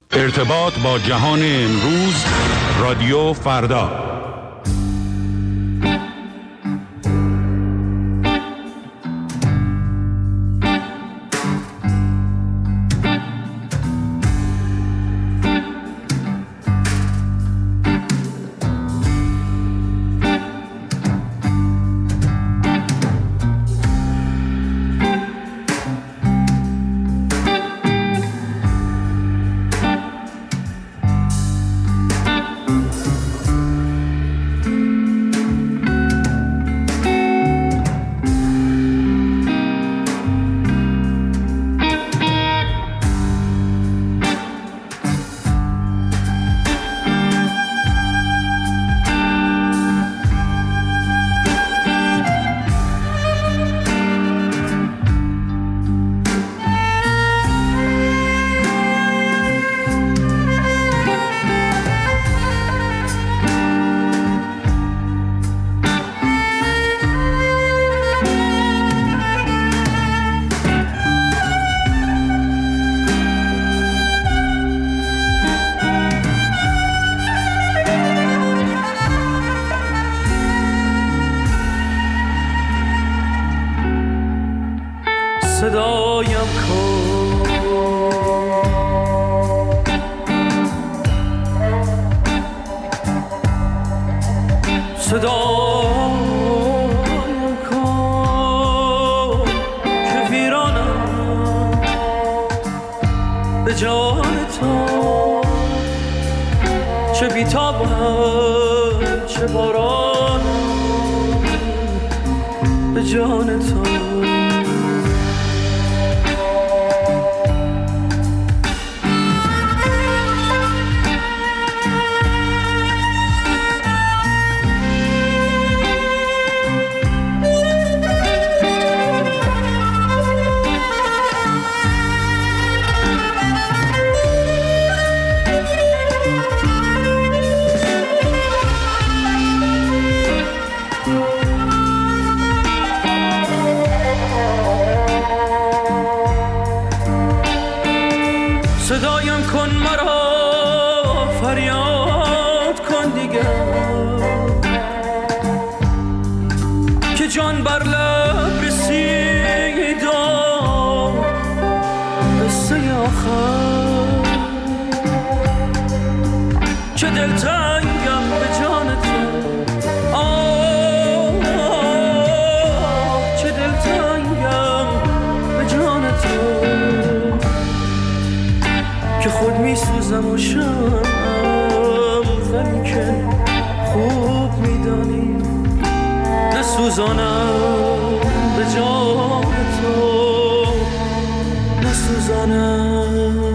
ارتباط با جهان امروز، رادیو فردا. صدایم کن، صدایم کن که ویرانم به جان تو، چه بیتابم چه بارانم به جان تو. صدایم کن مرا، فریاد کن دیگر که جان بر لب رسید و قصه آخر، چه دلتنگم به جان تو، آه چه دلتنگم به جان تو، که خود می سوزم و شمم، ولیکن خوب می دانی نسوزانم به جان تو، نسوزانم.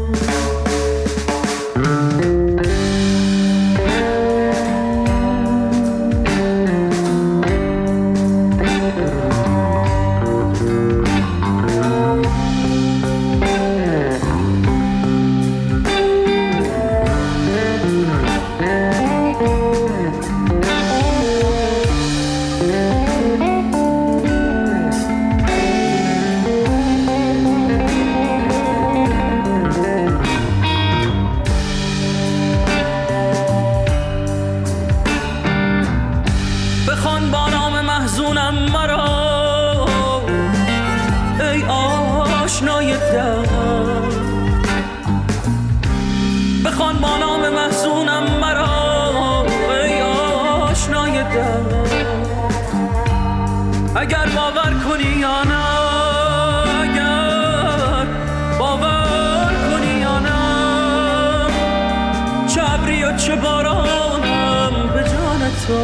بخوان با نام محزونم مرا ای آشنای دلم، بخوان با نام محزونم مرا ای آشنای دلم، اگر باور کنی یا نه، اگر باور کنی یا نه، چه ابری و چه بارانم به جان تو،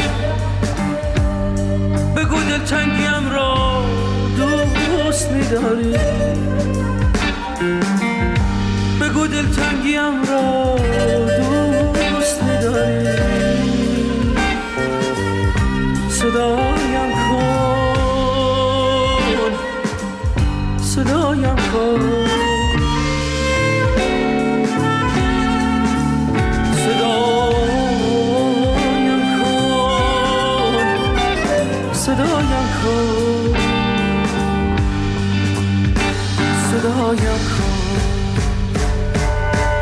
بگو دلتنگیم را دوست می‌داری، بگو دلتنگیم را دوست می‌داری، صدایم کن، صدایم کن، صدایم کن، صدایم کن.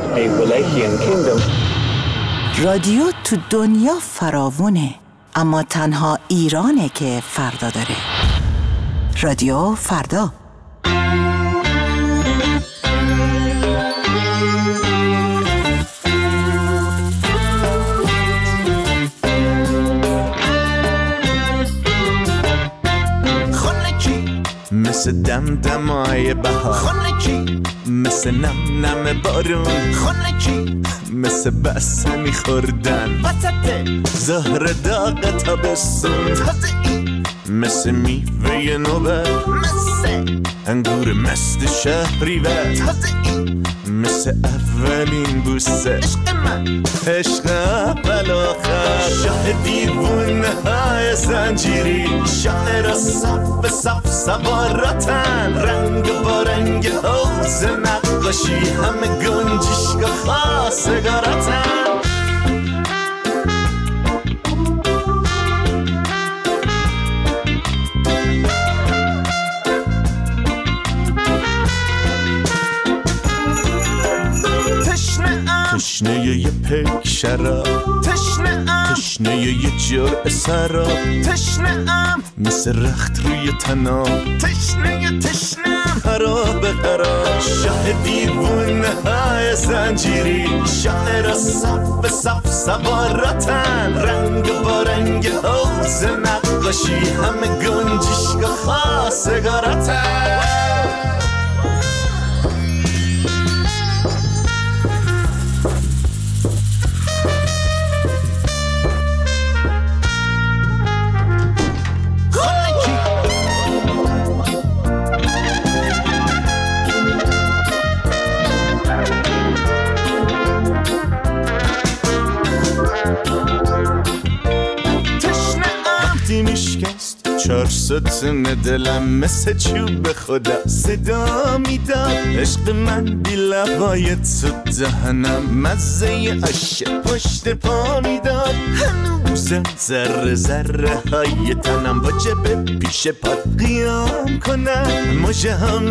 a Wallachian kingdom. رادیو تو دنیا فراوونه، اما تنها ایرانه که فردا داره. رادیو فردا. مثل دمدمای بهار، خنکی مثل نم نم بارون، خنکی مثل بسمی خوردن وسط زهر داغ تابستون، تازه‌ای مثل میوه نوبت، مثل انگور مست شهریور، تازه‌ای مثل اولین بوسه عشق من، عشق اول آخر، شاه دیوونه های زنجیری، شاعر صف صف سواراتن، رنگ با رنگ حوض نقاشی، همه گنجشگاه خواستگاراتن. تشنه یه پیک شراب، تشنه یه جرعه سراب، تشنه‌ام مثل رخت روی تنام، تشنه‌ام خراب خراب، شاه دیوونه های زنجیری، شاعر صف صف سواراتن، رنگ با رنگ حوض نقاشی، همه گنجشگاه خواستگاراتن. چار ستون دلم مثل چوب خدا صدا میداد، عشق من بی لبای تو دهنم مزه عشق پشت پا میداد، هنوزم ذره ذره های تنم واجبه پیش پات قیام کنن، مژه هم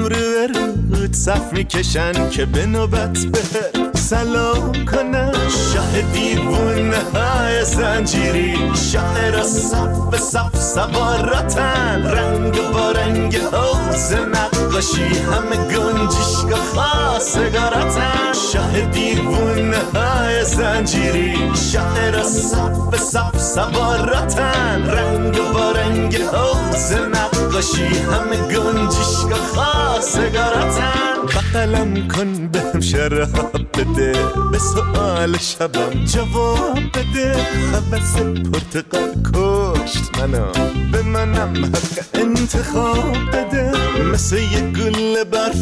رو صف میکشن که به نوبت بهت سلام کنن، شاه دیوونه های زنجیری، شاعر صف صف سواراتن، رنگ با رنگ حوض نقاشی، همه گنجشگاه خواستگاراتن، شاه دیوونه های زنجیری، شاعر صف صف سواراتن، رنگ با رنگ حوض نقاشی، همه گنجشگاه خواستگاراتن. بغلم کن بهم شراب بده، به سؤال شبم جواب بده، حوض پرتقال کشت منو، به منم حق انتخاب بده، مثل یه گل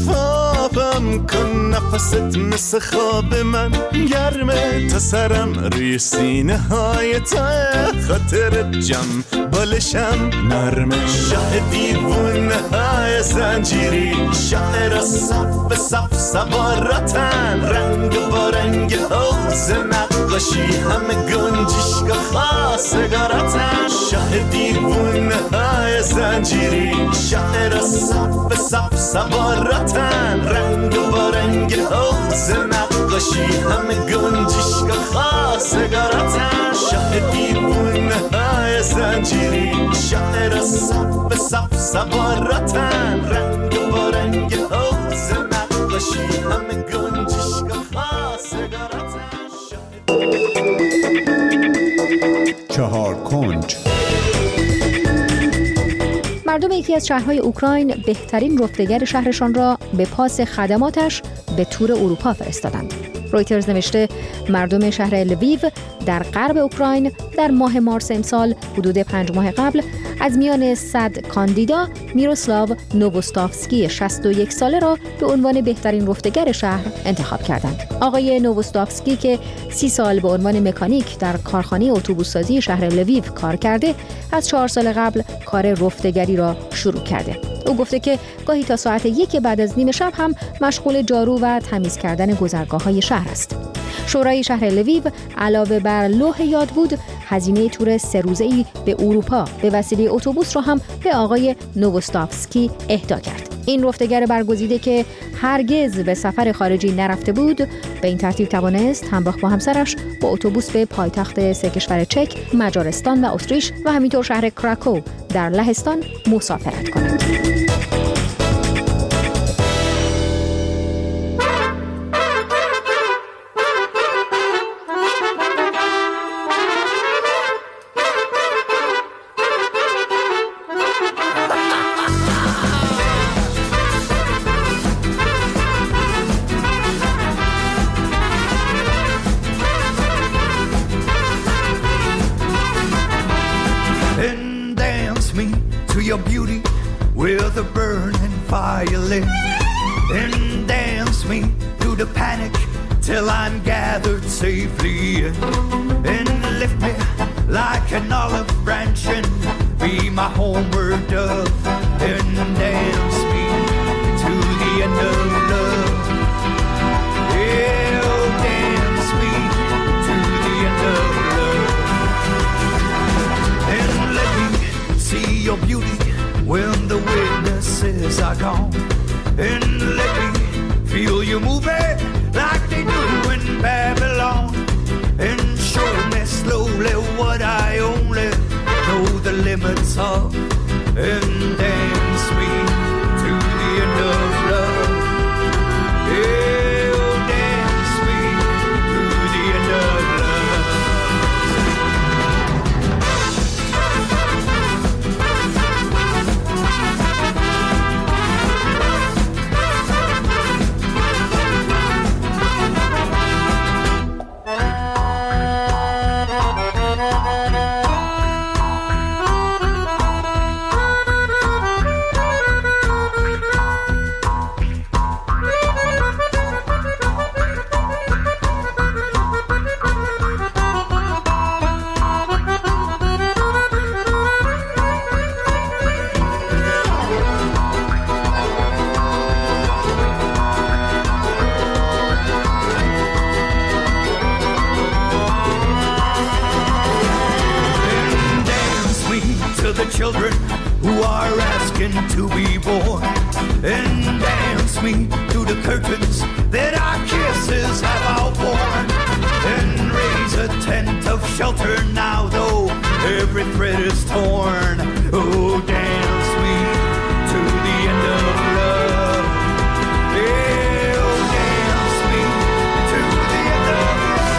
برفابم کن، نفست مثل خواب من گرمه، تا سرم روی سینه های تا خاطر جم بالشم نرمه، شاه دیوونه های زنجیری، شاعر صف صف سواراتن، رنگ با رنگ حوض نقاشی، همه گنجشگاه خواستگاراتن، شاه دیوونه های زنجیری، شاعر صف صف سواراتن، رنگ با رنگ حوض نقاشی، همه گنجشگاه خواستگاراتن، شاه دیوونه های زنجیری، شاعر صف صف سواراتن، رنگ با رنگ حوض نقاشی، همه گنجشگاه خواستگاراتن. چهار کنج. مردم یکی از شهرهای اوکراین بهترین رفتگر شهرشان را به پاس خدماتش به تور اروپا فرستادند. رویترز نوشته مردم شهر لویو در غرب اوکراین در ماه مارس امسال حدود 5 ماه قبل از میان 100 کاندیدا میروسلاو نووستافسکی 61 ساله را به عنوان بهترین رفتگر شهر انتخاب کردند. آقای نووستافسکی که 30 سال به عنوان مکانیک در کارخانه اتوبوس‌سازی شهر لویو کار کرده، از 4 سال قبل کار رفتگری را شروع کرده. او گفته که گاهی تا ساعت 1 بعد از نیم شب هم مشغول جارو و تمیز کردن گذرگاه‌های شهر است. شورای شهر لویو علاوه بر لوح یادبود، هزینه تور 3 روزه‌ای به اروپا به وسیله اتوبوس را هم به آقای نووستافسکی اهدا کرد. این رفتگر برگزیده که هرگز به سفر خارجی نرفته بود، به این ترتیب توانست همراه با همسرش با اتوبوس به پایتخت سه کشور چک، مجارستان و اتریش و همینطور شهر کراکو در لهستان مسافرت کند. Your beauty with a burning violin, and dance me through the panic till I'm gathered safely in, and lift me like an olive branch and be my homeward dove, and dance me to the end of love. Yeah, oh, dance me to the end of love, and let me see your beauty when the witnesses are gone, and let me feel you moving like they do in Babylon, and show me slowly what I only know the limits of, and dance me to the end of love. Yeah, oh, dance me to the end of love. Children who are asking to be born, and dance me through the curtains that our kisses have outworn, and raise a tent of shelter now though every thread is torn. Oh, dance me to the end of love. Yeah, oh, dance me to the end of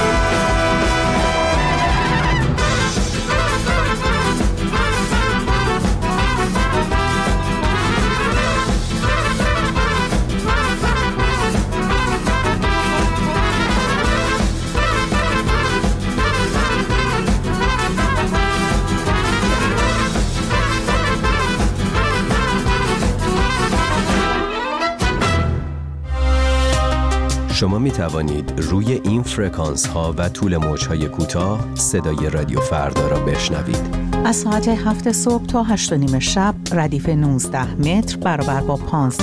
شما می توانید روی این فرکانس ها و طول موج های کوتاه صدای رادیو فردا را بشنوید. از ساعت 7 صبح تا 8:30 شب ردیف 19 متر برابر با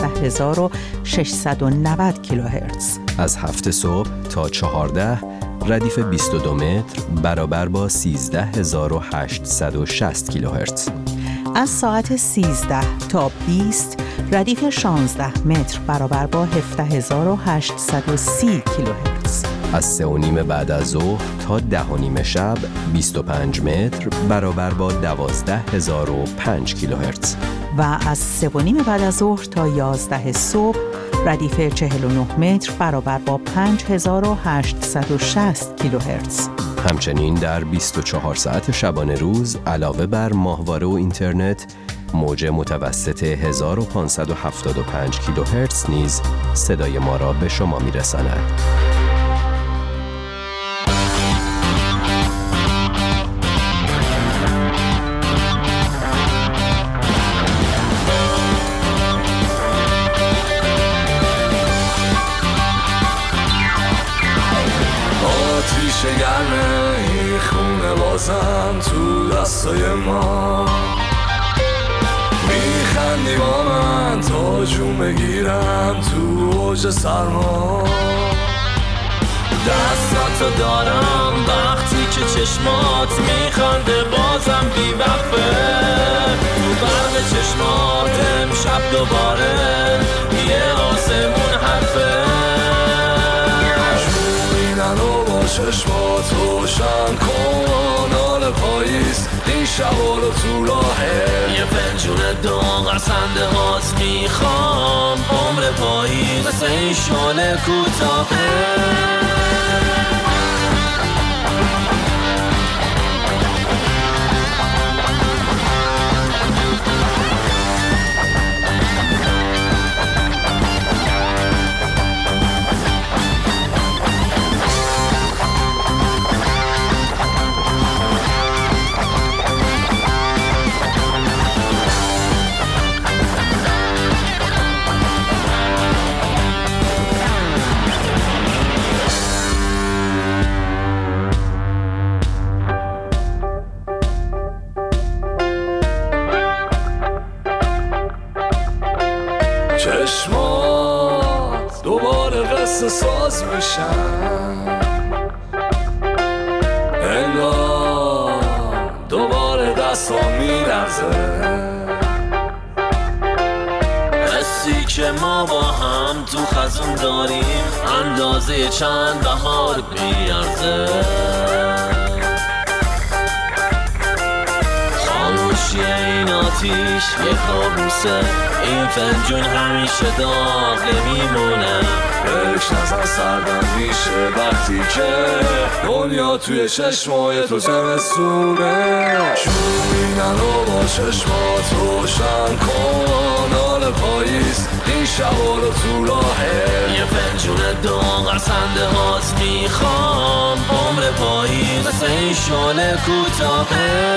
15690 کیلوهرتز. از 7 صبح تا 14 ردیف 22 متر برابر با 13860 کیلوهرتز. از ساعت 13 تا 20 ردیف 16 متر برابر با 17830 کیلوهرتز. از 3:30 بعد از ظهر تا 10:30 شب 25 متر برابر با 12005 کیلوهرتز. و از 3:30 بعد از ظهر تا 11 صبح ردیف 49 متر برابر با 5860 کیلوهرتز. همچنین در 24 ساعت شبانه روز علاوه بر ماهواره و اینترنت، موج متوسط 1575 کیلوهرتز نیز صدای ما را به شما می‌رساند. آتیش گرمه این خونه بازم تو دستای ما، میخندی با من تا جون بگیرم تو اوج سرما. دستاتو دارم وقتی که چشمات میخنده بازم بی‌وقفه، تو برق چشمات امشب دوباره یه آسمون حرفه. جونینن و با چشمات روشن کن، حال پاییز این شبا رو تو راهه. یه پنجون داغ سنده هات میخوام، عمر پاییز مثل این شاله کوتاهه. چشمات دوباره قصه ساز میشن، انگار دوباره دستام میلرزه. حسی که ما با هم تو خزون داریم اندازه چند بهار بیارزه. خاموشی این آتیش یه کابوسه، این فنجون همیشه داغ نمیمونه. یک نظر سردم میشه وقتی که دنیا توی چشمای تو زمستونه. جونینن و با چشمات روشن کن، حال پاییز این شبا رو تو راهه. یه پنجون داغ سنده هات میخوام، عمر پاییز مثل این شاله کوتاهه.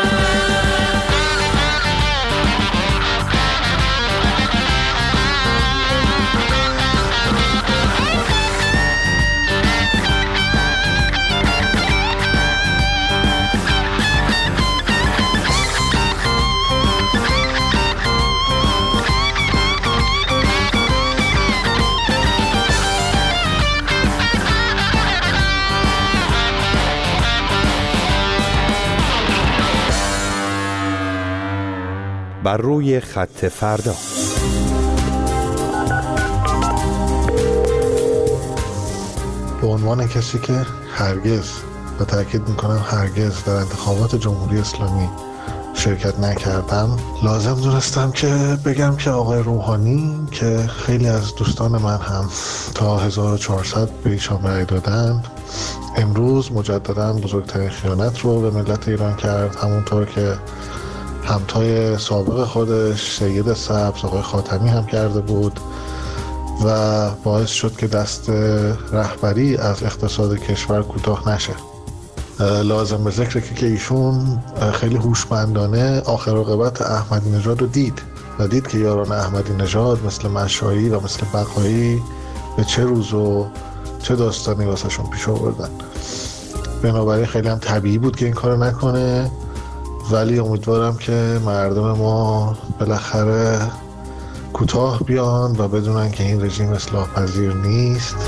بر روی خط فردا. به عنوان کسی که هرگز و تأکید میکنم هرگز در انتخابات جمهوری اسلامی شرکت نکردم، لازم دونستم که بگم که آقای روحانی که خیلی از دوستان من هم تا 1400 به ایشان رأی دادند، امروز مجددا بزرگترین خیانت رو به ملت ایران کرد، همونطور که همتای سابق خودش سید سبز آقای خاتمی هم کرده بود و باعث شد که دست رهبری از اقتصاد کشور کوتاه نشه. لازم به ذکره که ایشون خیلی هوشمندانه آخر عاقبت احمدی نژاد رو دید و دید که یاران احمدی نژاد مثل مشایی و مثل بقایی به چه روز و چه داستانی واسهشون پیش آوردن. بنابراین خیلی هم طبیعی بود که این کارو نکنه، ولی امیدوارم که مردم ما بالاخره کوتاه بیان و بدونن که این رژیم اصلاح پذیر نیست.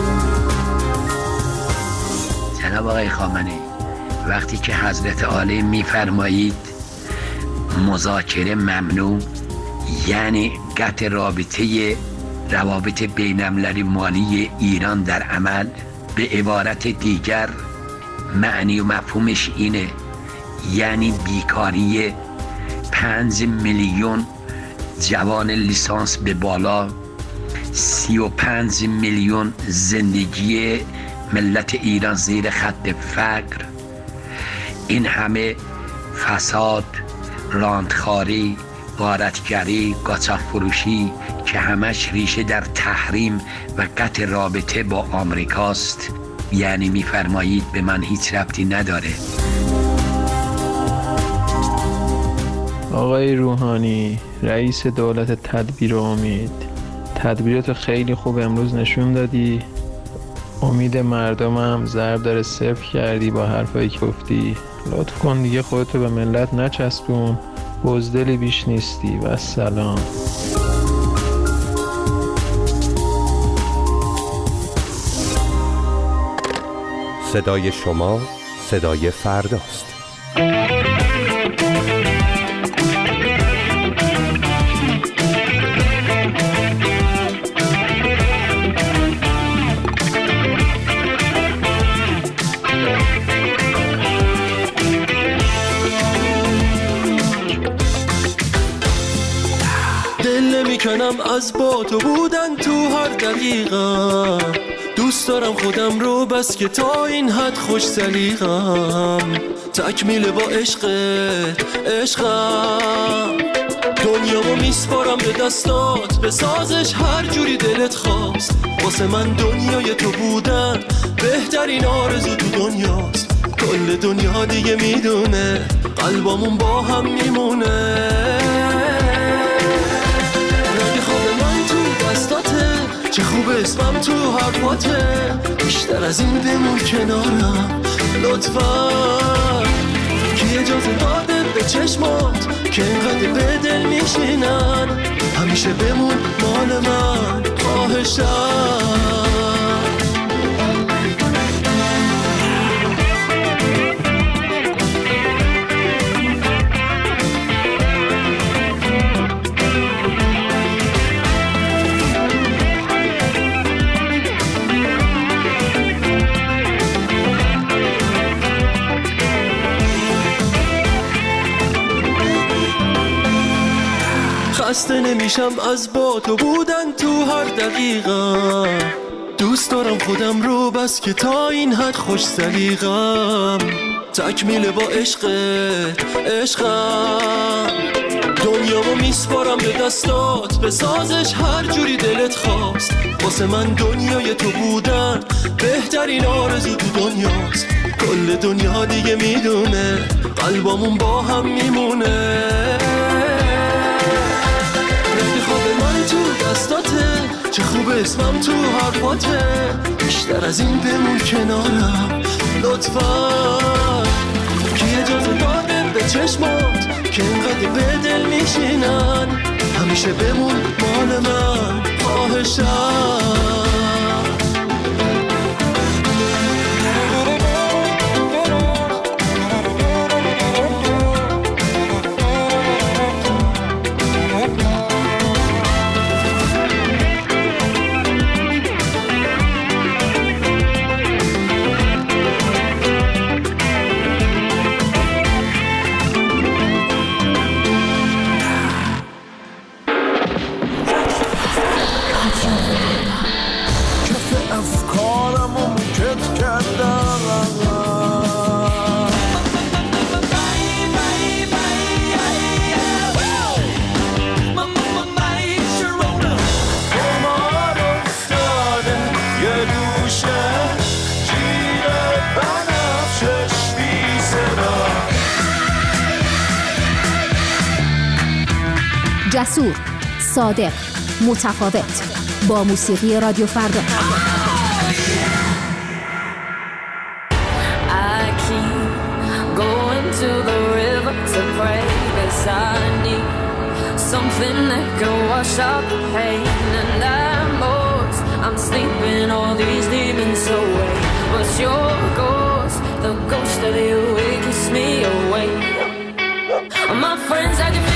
جناب آقای خامنه‌ای، وقتی که حضرت عالی میفرمایید مذاکره ممنوع، یعنی قطع روابط بین‌المللی مالی ایران در عمل. به عبارت دیگر معنی و مفهومش اینه، یعنی بیکاری 5 میلیون جوان لیسانس به بالا، 35 میلیون زندگی ملت ایران زیر خط فقر، این همه فساد، راندخاری، غارتگری، قاچاق فروشی که همش ریشه در تحریم و قطع رابطه با آمریکاست. یعنی میفرمایید به من هیچ ربطی نداره. آقای روحانی، رئیس دولت تدبیر امید، تدبیرات خیلی خوب امروز نشون دادی. امید مردمم ضرب داره صفر کردی با حرفایی که گفتی. لطف کن دیگه خودتو به ملت نچسبون، بزدلی بیش نیستی. و سلام. صدای شما، صدای فرداست. میکنم از با تو بودن تو هر دقیقه، دوست دارم خودم رو بس که تا این حد خوش سلیقم، تکمیل با عشقم دنیامو میسپارم به دستات، به سازش هر جوری دلت خواست، واسه من دنیای تو بودن بهترین آرزو تو دنیاست، کل دنیا دیگه میدونه قلبامون با هم میمونه، چه خوب اسمم تو حرفاته، بیشتر از این بمون کنارم لطفا، کی اجازه داده به چشمات که اینقدر به دل میشینن، همیشه بمون مال من خواهشم. خسته نمیشم از با تو بودن تو هر دقیقه، دوست دارم خودم رو بس که تا این حد خوش سلیقم، تکمیل با عشقم دنیامو میسپارم به دستات، به سازش هر جوری دلت خواست، واسه من دنیای تو بودن بهترین آرزو تو دنیاست، کل دنیا دیگه میدونه قلبامون با هم میمونه، چه خوب اسمم تو حرفاته، بیشتر از این بمون کنارم لطفا، کی اجازه داده به چشمات که اینقدر به دل میشینن، همیشه بمون مال من خواهشم. جسور، صادق، متفاوت، با موسیقی رادیو فردا. My friends, I